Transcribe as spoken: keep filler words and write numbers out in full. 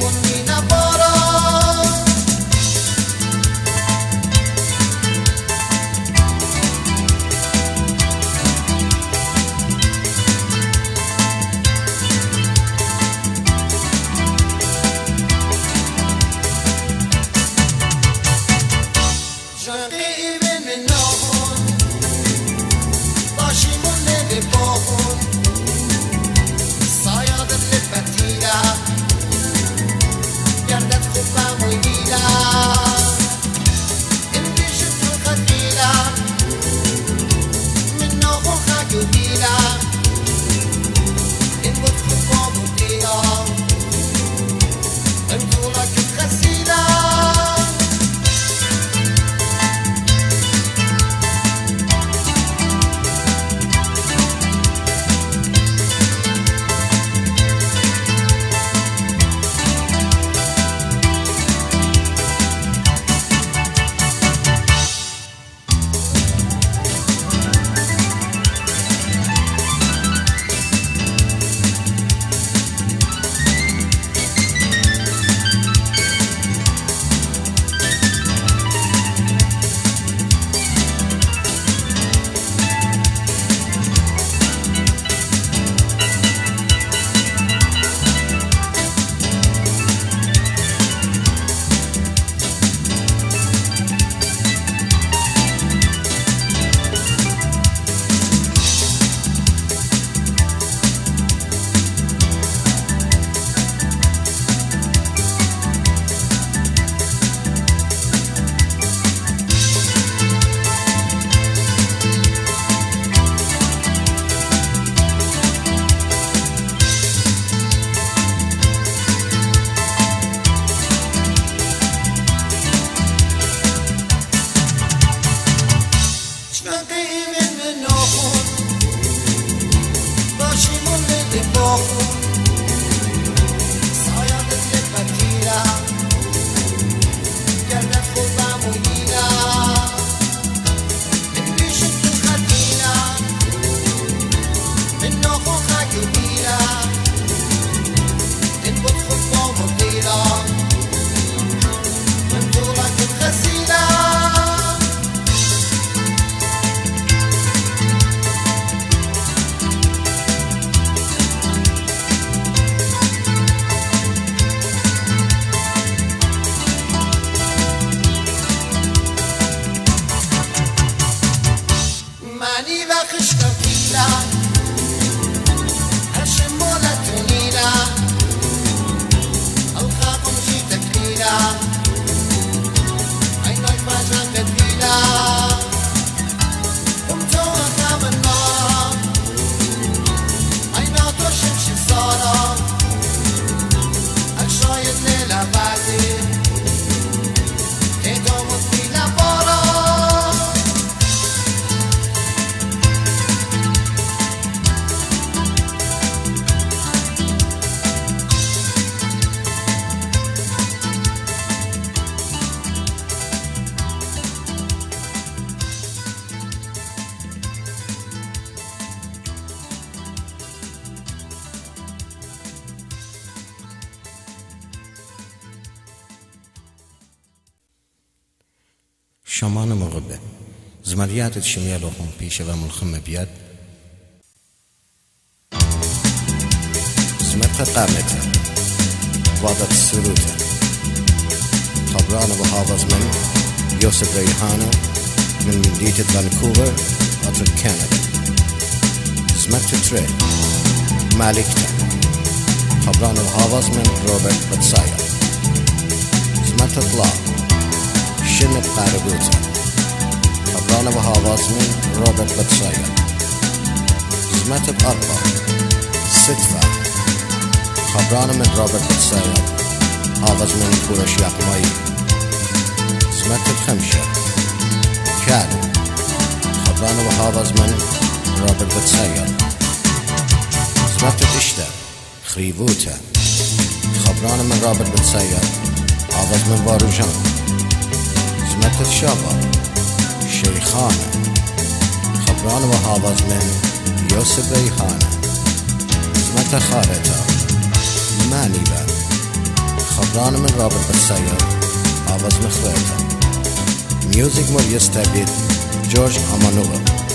شامان مغبه زمريات شميالهم في شغام الخمة بيد زمرت قامته وضعت السلوته خبران وحافظ من يوسف ريحانة من مدينة فانكوفر أطر كندا زمرت تري مالكته خبران وحافظ من روبرت بتسايا زمرت طلاب شنت قاربوته خبران وحافظ من روبرت بتسايا زمرت أربع ستفا خبران من روبرت بتسايا حافظ من كورش يقمائي زمرت الخمشة كادو خبران وحافظ من روبرت بتسايا زمرت الاشتر خريفوتا خبران من روبرت بتسايا حافظ من باروجان زمرت الشابا شيخانة خبران وحافظ من يوسف ريحانة زمرت خارتا مانيبا خبران من رابط بالسيارة آواز مخواتها ميوزك مور يستبيد جورج أمانوغا.